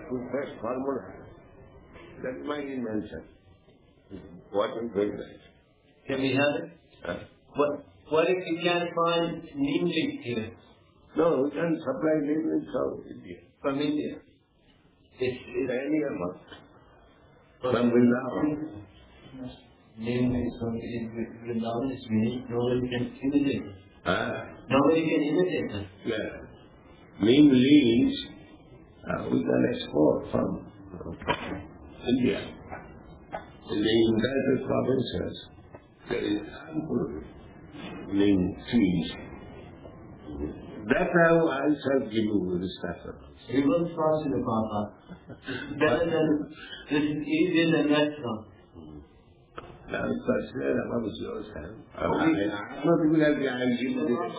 toothpaste formula. That's my invention. What is very nice. Can we have it? What if you can't find neem leaf here? No, we can supply neem leaf from India. From India? It's any amount. From Vrindavan. Neem leaf from Vrindavan is unique. Nobody can imitate it. Nobody can imitate it. Yeah. Neem leaves we can export from India. In the United Provinces, there is ample neem trees. That's how I shall give you this stuff. We will trust you, Papa. It's better than, this is easier than restaurant. Now, first, what was yours, I'm not even like the idea.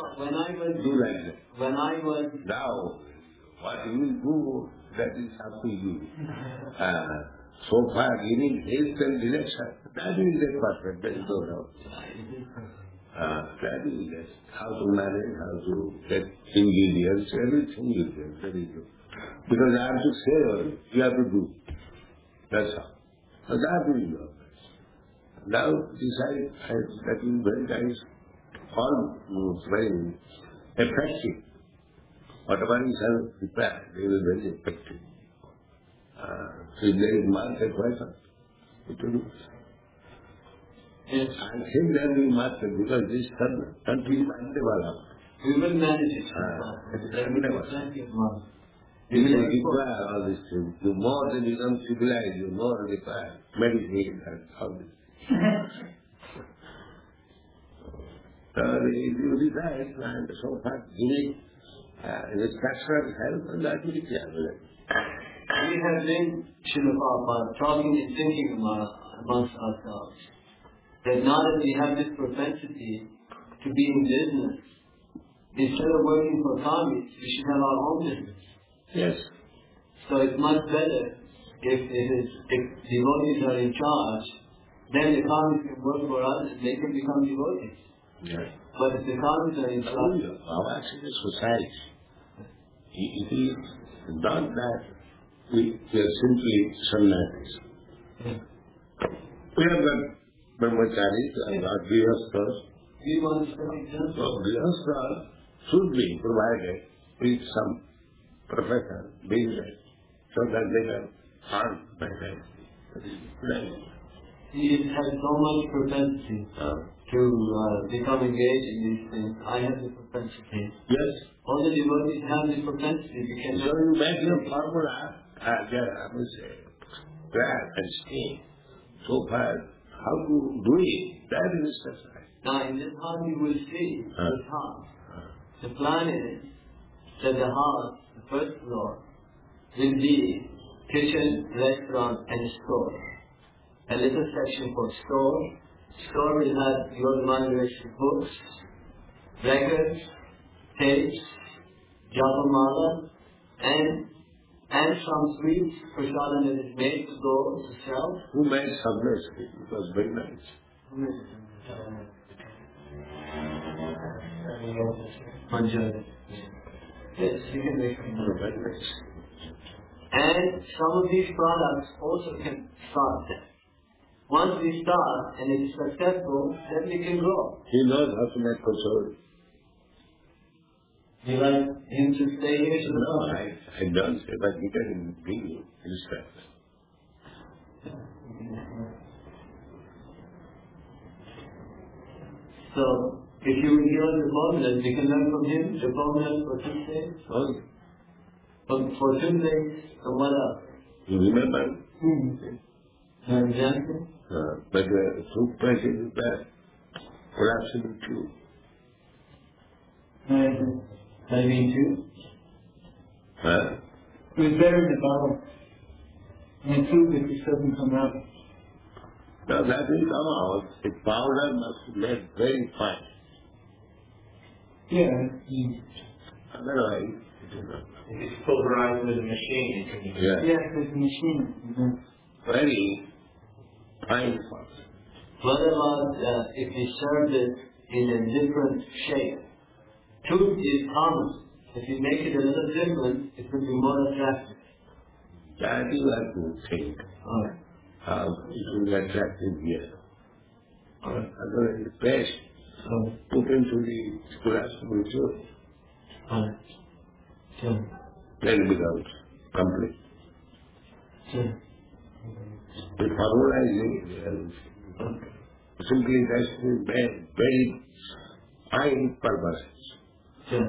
When I was now, what you do, that is up to you. So far, giving haste and direction, that is the perfect, that is no doubt. That is it. How to manage, how to get ingredients, everything you get, very good. Because I have to say, you have to do. That's all. So that is your best. Now decide that is very nice, all very effective. Whatever is prepared, they will be very effective. So there is market question. It will do. Yes. I think there will be market because this country is undeveloped. We will manage it. There will be plenty of money. You will require all these things. The more they become civilized, the more require medicine and all this. So if you decide, and so far giving the structural help, and that will be clear. We have been, Srila Prabhupada, talking and thinking amongst ourselves that now that we have this propensity to be in business, instead of working for Kami, we should have our own business. Yes. So it's much better if devotees are in charge, then the Kamis can work for us and they can become devotees. Yes. But if the Kamis are in charge... Our actual society, it is not that we are simply sannyasis. We have got brahmacharis and our grihasthas. We want to study just... So grihasthas should be provided with some profession, business, so that they can earn by that. He has so much propensity to become engaged in these things. I have the propensity. Yes. All the devotees have the propensity. So you make your formula, I would say, grab and stay. So far, how to do it, that is necessary. Now in this house you will see, this house. The plan is that the house, the first floor, will be kitchen, restaurant and store. A little section for store. Store will have your Mandareshwar books, records, tapes, japamala, and some sweets, prasadam that is made to go to sell. Who made Sabnesri? It was very nice. Manjari. Yes, you can make them. Very nice. And some of these products also can start there. Once we start and it is successful, then we can grow. He knows how to make kachori. You like him to stay here? No, I don't say, but he can bring you instructions. So, if you will give us the formulas, we can learn from him the formulas for Tuesday. Okay. For Tuesday, so what else? You remember? An example? But the toothpaste is bad. Collapsible tube. I mean too? It was better in the bottle. And tube, it just doesn't come out. Now that will come out. The powder must be made very fine. Yeah. Otherwise, it will not. It's pulverized with a machine. Yeah. Yeah, there's a machine. Very fine powder. What about if we serve it in a different shape? Tube is common. If you make it a little different, it will be more attractive. That you have to think Alright. how it will be attractive here. Alright. Otherwise, the best Alright. put into the classroom too. Alright. Sure. Then it becomes complete. Sure. The formalizing simply it has to be very fine purposes. Sure.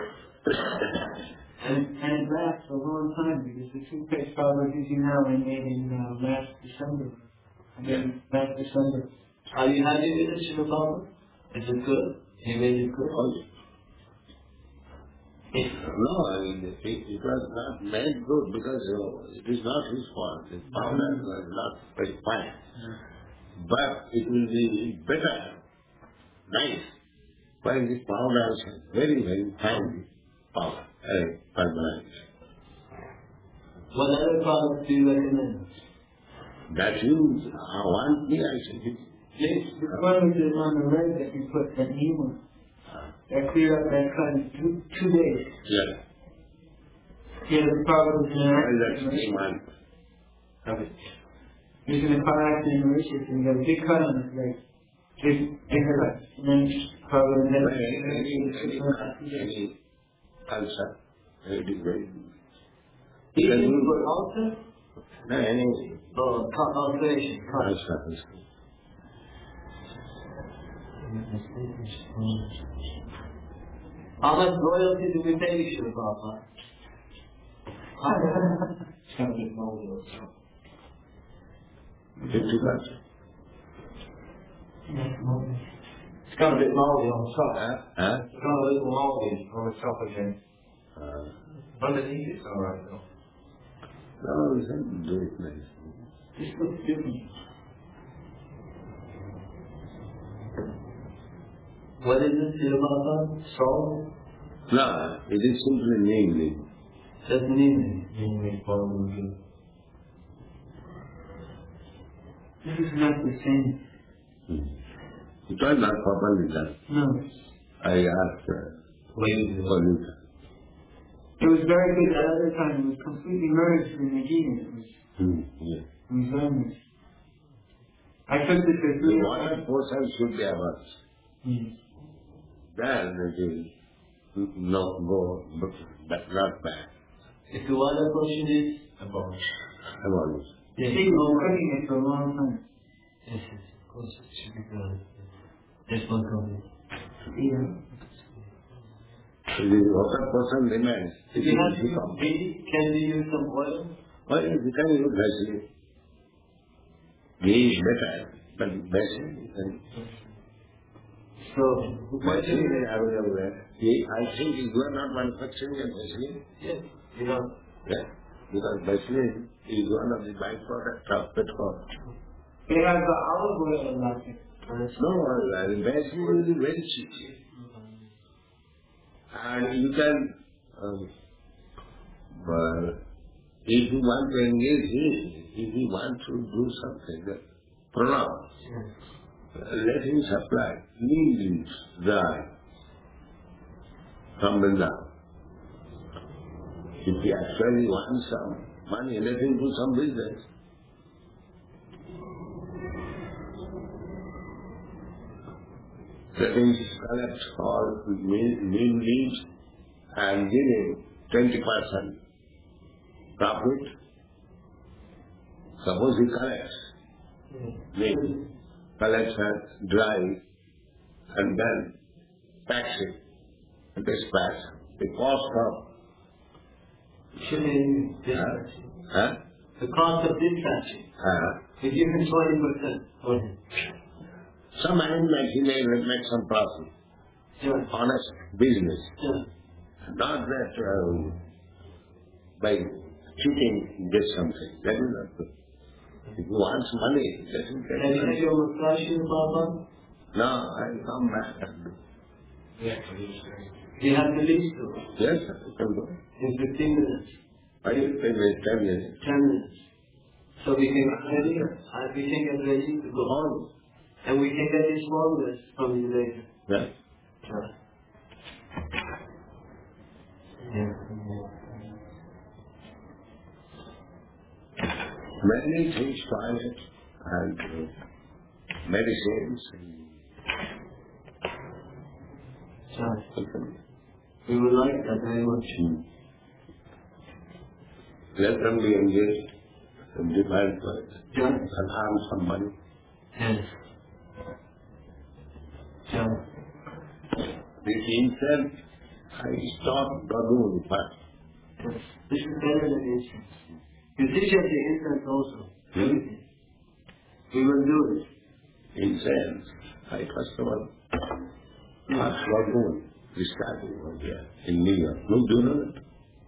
And it lasts a long time because the toothpaste Prabhupada is using now I made in last December. Last December. Are you happy with it, Srila Prabhupada? Is it good? He made it good? Oh, no, I mean, it was not made good because it is not his fault. The powder was not very fine. But it will be better, nice, when the powder is very, very fine powder, permanent. What other products do you recommend? That you want me, I said, Please. The one is on the leg that you put that new one. That cleared up that cut in 2 days. yeah. Yeah, the Prabhupada was in Well, that's an the man. accident. He was in a car accident in Mauritius and he got a big cut on his leg. Big cut. And then Prabhupada Well, had any ulcer, it is very Eating for ulcer? no, any Ulceration. ulcer. How much royalty do we pay you, Srila Prabhupada? It's got a bit moldy also. 50 bucks. It's got a bit moldy on the top. Huh? It's got a little moldy on the top again. Underneath it's alright though. No, we can do it nice. This looks different. What is it, Srila Prabhupada? Salt? No, it is simply namely. Doesn't mean This is not the same. It was not properly done. No. I asked for you. It was very good that other time. It was completely merged in the ghee. It was Yeah. very nice. I took this as The water portion should be ours. Mm. Then it is no go, but not bad. if the water portion is abolished. Abolished. Yes, See, we've been cooking it for a long time. yes, of course, it should be done. There's one company. Yeah. The water portion remains. If you have to use ghee, can we use some oil? Well, you can use Vaseline. Ghee is better, but Vaseline and So, Vaseline is available there. I think you are not manufacturing a Vaseline. yes, you know, Yeah. Because Vaseline is one of the byproducts of petrol. It has the olive oil in it. No, Vaseline is very cheap. And you can, if you want to engage him, if you want to do something, pronounce, let him supply neem leaves dry from Vrindavan. If he actually wants some money, let him do some business. Let him collect all neem leaves and give him 20% profit. Suppose he collects neem, collects and dries and then packs it and dispatch. The cost of shipping, dispatching. The cost of dispatching. We give him 20% for him. some arrangement he may make some profit. Sure. Honest business. Sure. Not that by cheating he gets something. That is not good. If he wants money, let him get Have you had money. your reflection, Baba? No, I come back and do. You have to leave to Yes, I can do. in 15 minutes, I will pay my 10 minutes. 10 minutes. So we can get ready, we can get ready to go home. And we can get these formulas from you later. Yeah. Sure. Yeah. many things, toilet and medicines. We would like that very much. Let them be engaged in divine work Yes. and earn some money. Yes. Yes. This himself, I stopped doing first. Yes. This is better than incense. You teach us the incense also. Everything. We will do it. Incense, I first of all, asked Lagoon, we started over there in New York. No, do you know that?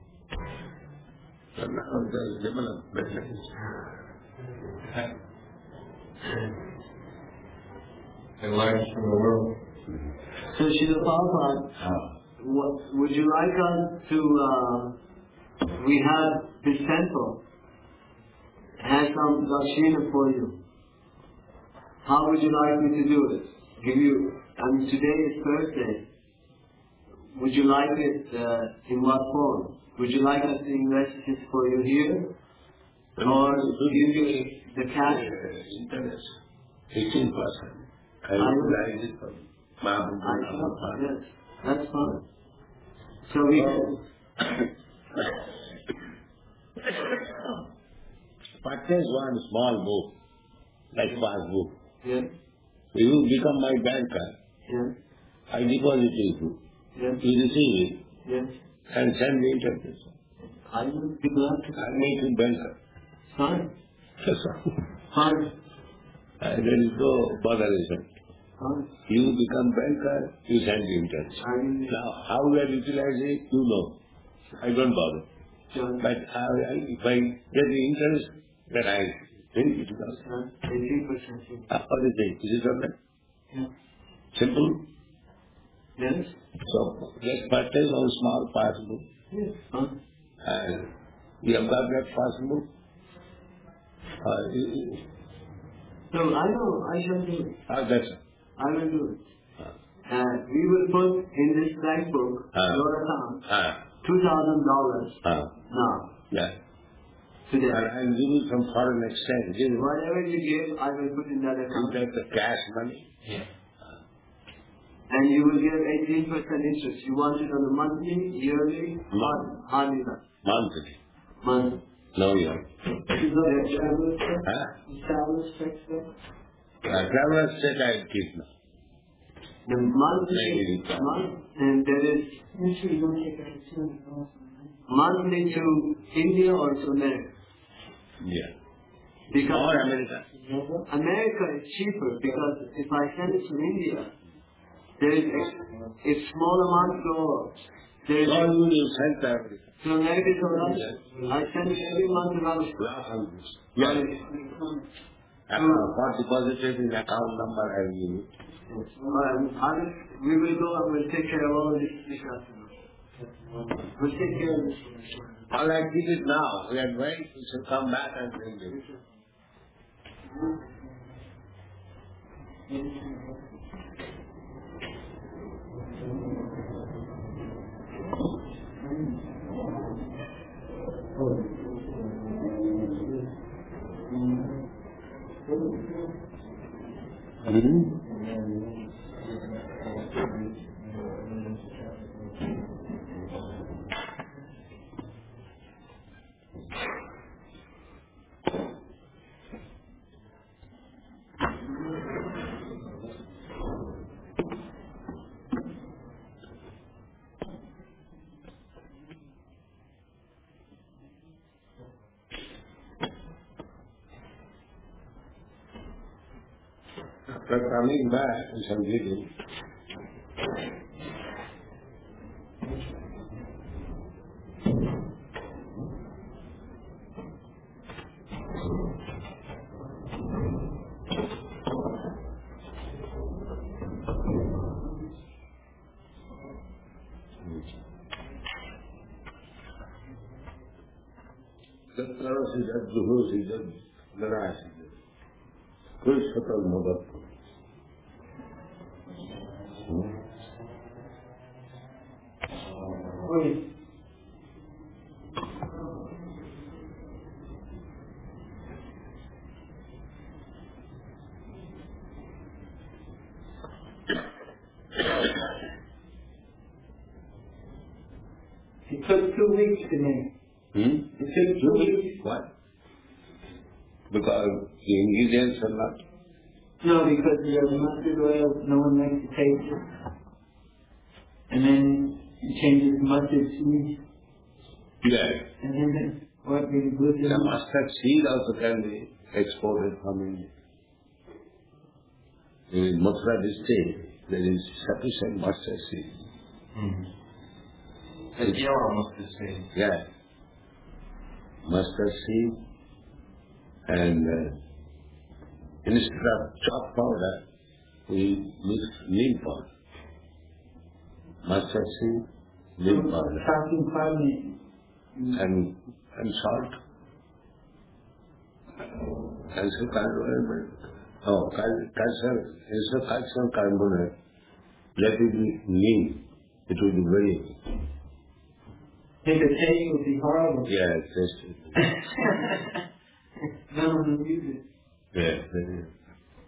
So now there's development. And learn from the world. So Srila Prabhupada, what would you like us to? We have this temple. Has some dakshina for you. How would you like me to do it? Give you. Today is Thursday. Would you like it in what form? Would you like us to invest it for you here, or give you the cash? Interest, 18%. I would like it for Yes, that's fine. So we purchase one small book, like passbook. yes, You become my banker. yes, I deposit it you. yes, You receive it yes. and send me interest. I will be glad to. I make you banker. Fine, Yes, sir. fine, And there is no botheration. fine. You become banker, you send me interest. I will. Now, how we are utilizing it, you know. I don't bother. John, But if I get the interest, then I think it does. 18%. What is it? Is it something? Yeah. Simple? Yes. So, let's purchase one small passbook. Yes. Fine. And we have got that passbook. So I know I shall do it. That's it. I will do it. We will put in this bank book your account $2,000 now. Yeah. Today. And I'll give you some foreign exchange. Give me. Whatever you give, I will put in that You account. take the cash money. Yeah. And you will give 18% interest. You want it on a monthly, yearly, hardly that. Monthly. Monthly. No year. Is that a traveler's check? Huh? Traveler's check, sir? Traveler's check I keep now. The monthly, and there is monthly to India or to America. Yeah. Because Or America. America is cheaper because if I send it to India, there is if small amount go, there is So you will send to America. to America is alright. I send it every month around. Yeah. For deposited in account number I will give you. We will go and we'll take care of all this afternoon. We'll take care of this. All I did it now. We are waiting. We should come back and bring it. After coming back, we shall give him. सत्तर सीजन दुहो सीजन लड़ा सीजन कोई सकल मदद It took 2 weeks to make. It took 2 weeks. What? Because the ingredients are not. No, because the mustard oil, no one likes to taste it. And then you change it to mustard seed. Yeah. And then what the glycerin. The mustard seed also can be exported from India. In Mathura district, there is sufficient mustard seed. The yellow mustard seed. Yeah. Mustard seed and instead of chalk powder, we mix neem powder. Mustard seed, neem powder, Calcium carbonate. and salt. Calcium carbonate. Oh, calcium, instead of calcium carbonate, let it be neem. It will be very good. I think the taste would be horrible. Yeah, tasty. None of them use it. Yeah, very good.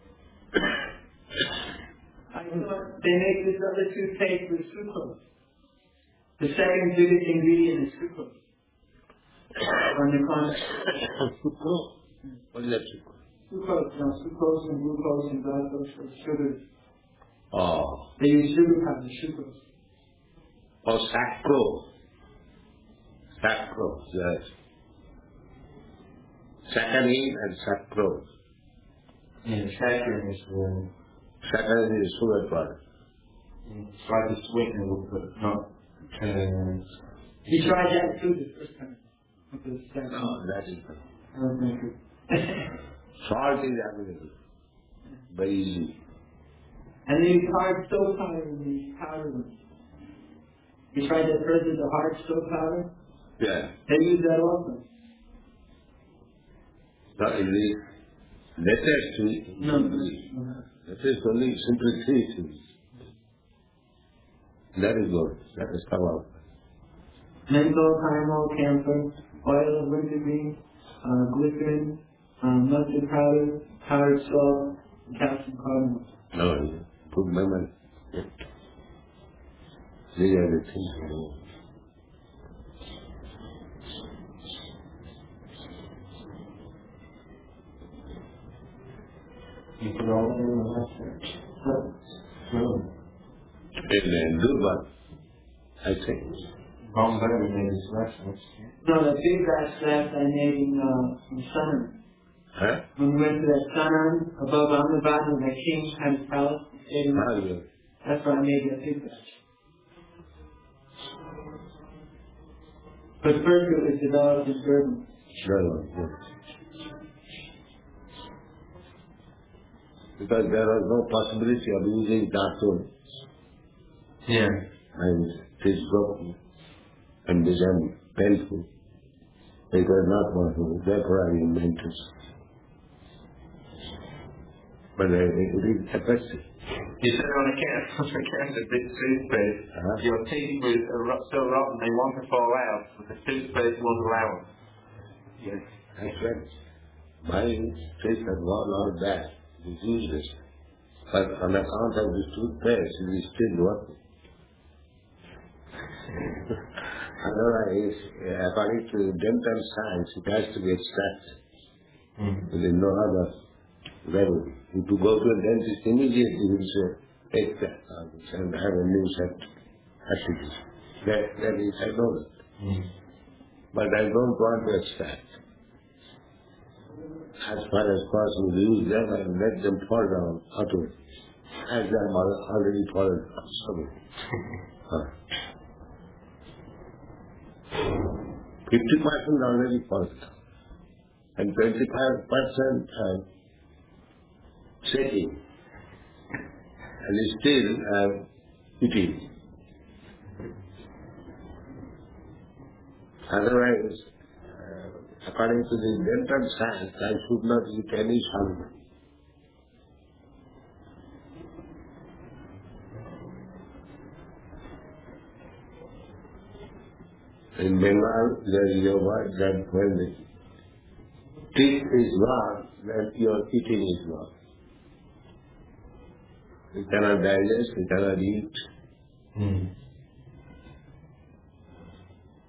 I thought they make this other toothpaste with sucrose. The second biggest ingredient is sucrose. On the contract. Sucrose? What is that sucrose? Sucrose, sucrose and glucose and glucose are sugars. Oh. They use sugar powder, sucrose. Oh, saccharose. Saccharose, yes. Saccharine and saccharose. Yeah, saccharin is Saccharine is sugar product. it's like a sweetener but not. You tried that too the first time. No, that is not. I don't think it. Salt is available. Very easy. And they use hard stove powder in these powder ones. You tried that first with the hard stove powder? Yeah. They use that also. So in the latest, No. that is only simply 3 things. That is good. That is come out. Menthol, caramel, camphor, oil of wintergreen, glycerin, mustard powder, powdered salt, and calcium carbonate. No, put memory. These are the things. You put all in the mustard. In Durban, I think. Bombay made his reference. No, the big batch last I made in summer. Huh? When we went to that sun above Ahmedabad and that king had his palace, stayed in Ah, yeah. that's where I made that big batch. But first it was developed in Durban. Durban, yes. Because there was no possibility of using dark Yeah. and it is broken and became painful. It was not possible. Therefore I invented. But it is effective. You said on account of this toothpaste, your teeth were so rotten they want to fall out, but the toothpaste won't allow them. Yes, that's right. My teeth had gone all bad, diseases. But on account of the toothpaste, it is still working. Otherwise, according to dental science, it has to be extracted. There is no other remedy. If you go to a dentist immediately, he will say, take that and have a new set. That is, I know that. But I don't want to extract. As far as possible, use them and let them fall down utterly. As they have already fallen down. Sorry. 50% already fallen down. And 25% shaking. And still eating. Otherwise, according to the dental science, I should not eat any solid. In Bengal, there is a word that when the teeth is gone, then your eating is gone. You cannot digest, you cannot eat.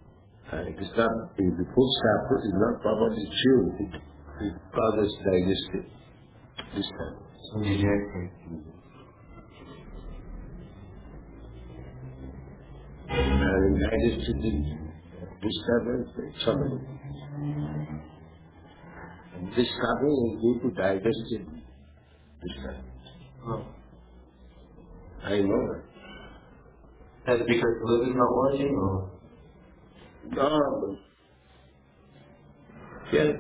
It is not, if the food sample is not properly chewed, it causes digestive disturbance. Exactly. And digestive disturbance is trouble. This trouble is due to digestive disturbance. Oh. I know that. That's because the liver's not working, or? No. Yes.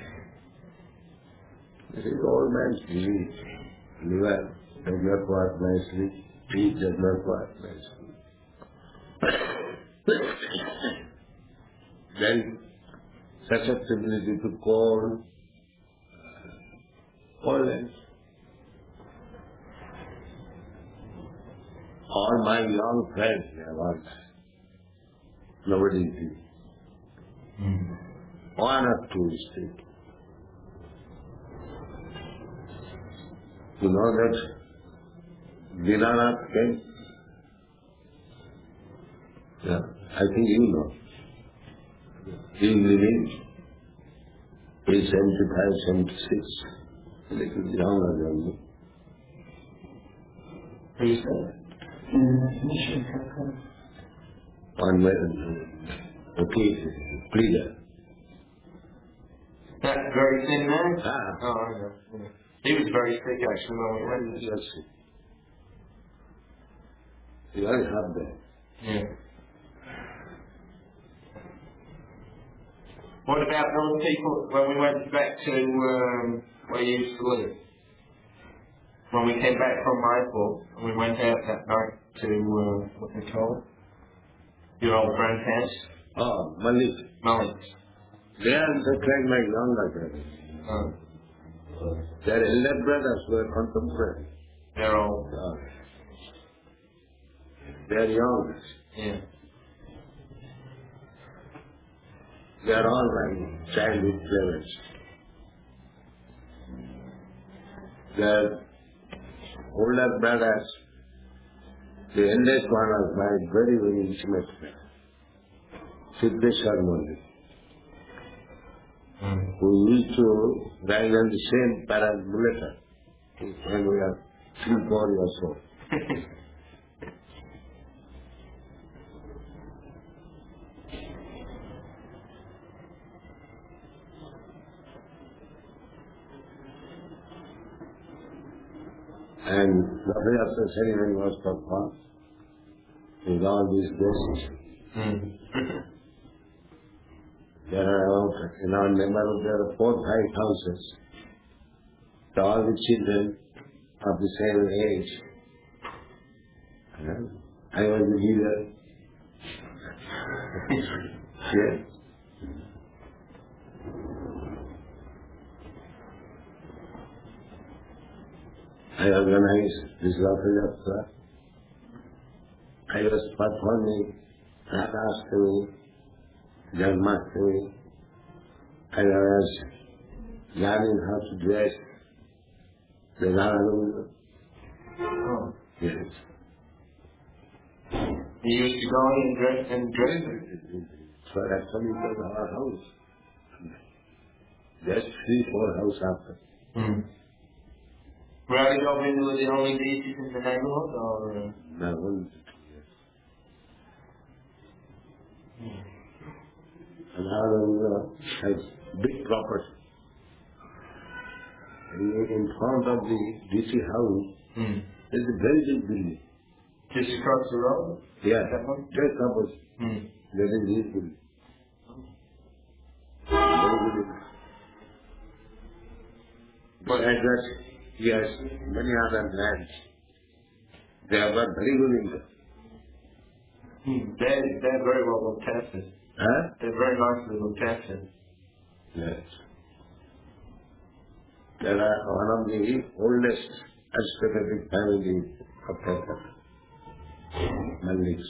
This is old man's disease. Liver does not work nicely. Teeth does not work nicely. Then susceptibility to cold, illness. All my young friends, they have all died. Nobody is living. One or two is still. You know that Dinanath came? Yeah, I think you know. He is living. He is 75, 76. A little younger than me. Who's that? On my pleader. That very thin man? Ah. Oh, I know. Yeah. He was very sick actually when we went. Yes. You already have that. Yeah. What about those people when we went back to where you used to live? When we came back from Mayapur, and we went out that night to, what they call it? Your old friend's house? Oh, Malik. Malik's. They are just like my younger brothers. Oh. Their elder brothers were contemporary. They're old. They are young. Yeah. They are all my childhood parents. Their older brothers, the eldest one was my very, very intimate friend, Siddheshwar Malik, who used to ride on the same parent bulletin when we were 3, 4 years old. And roughly after ceremony was performed, with all these guests, there are about, in our neighborhood, there are 4, 5 houses. So all the children of the same age. I was the leader. Yes. I organized this Rath Yatra. I was performing Radhastami, Janmashtami. I was learning how to dress the Radharani. Oh. Yes. You used to go in and dress? So actually it was our house. Just 3, 4 houses after. Radha Govinda were the only deities in the neighborhood, or? No, only 2 years. And Radha has big property. In front of the DC house, there's a very big building. Just across the road? Yeah, That one? just opposite. There is this building. Very good. Besides that, he has many other lands. They have got very good income. They're very well looked after. Huh? They're very nicely looked after. Yes. They are one of the oldest aristocratic families of Calcutta. Maliks.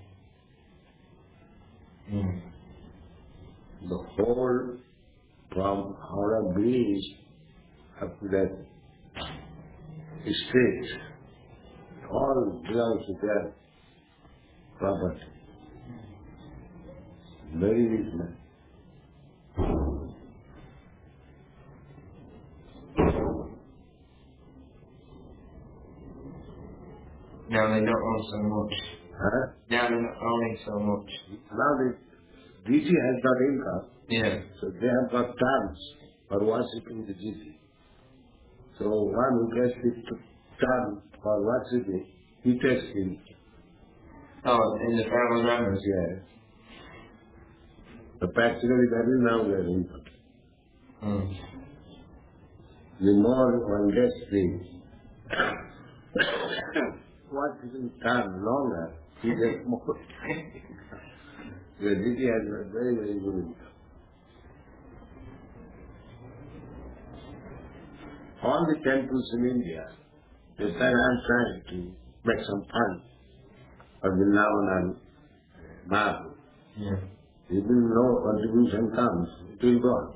The whole from Howrah Bridge up to that estate, all belongs to their property. very rich man. Now they don't own so much. Huh? Now they're not owning so much. Now the deity has got income, Yeah. so they have got terms for worshipping the deity. So one who gets the term for worshipping, he takes him. Oh, in the family members. Yes. But practically that is now their income. Mm. The more one gets the worshipping term longer, he gets more. The deity has got very, very good income. All the temples in India, they said, I'm trying to make some fun for Vrindavan and Mahaprabhu. Yeah. Even no contribution comes, it will go on.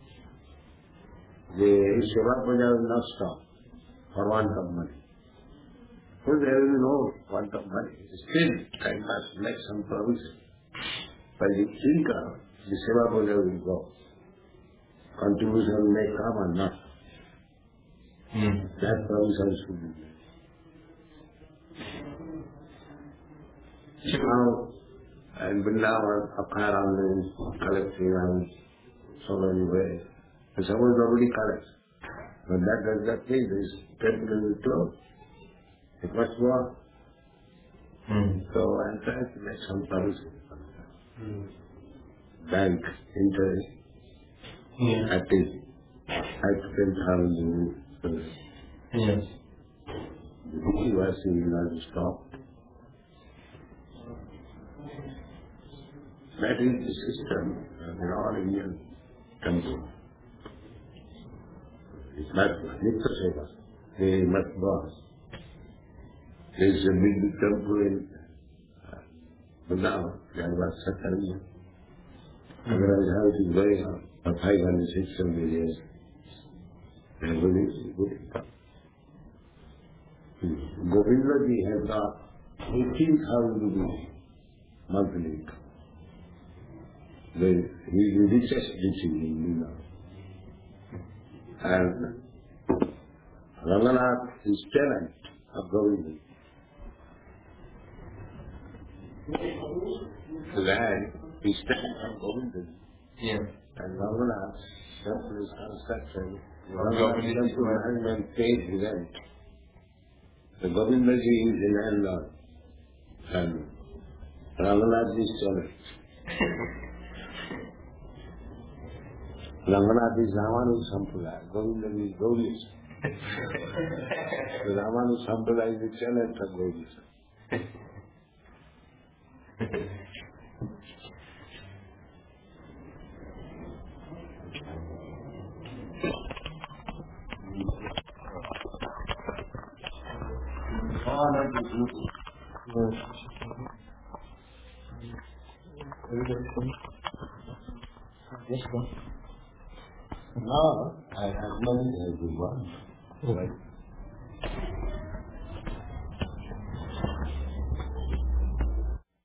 The Seva Puja will not stop for want of money. So there will be no want of money. Still, I must make some provision. By the income, the Seva Puja will go. Contribution may come or not. Mm. That provision should be made. Now, and Vrindavan, Apkaran is collecting and so many ways. And suppose nobody collects. But that does not mean this temple will close. It must go on. Mm. So I'm trying to make some provision. Bank interest Yeah. at least 10,000 Yes. The US will not stop. That is the system in all Indian temples. It's not Nitya Seva. They must go on. There is a big temple in Vrindavan, Jagavasakari. Otherwise, how it is going on for 500, 600 years. They are very good. Govinda ji has got 18,000 rupees monthly income. He is the richest deity in Vrindavan. And Ranganath is tenant of Govinda. The land is tenant of Govinda. Yeah. And Ranganath temple is constructed. Govinda Ranganath ji temple management pays the rent. The Govinda ji is the landlord. And Ranganath is tenant. Ranganath is Ramanu Sampradaya, Govinda is Gaudiya. The Ramanu Sampradaya is the tenant of Gaudiya. Now, I have money everyone. Like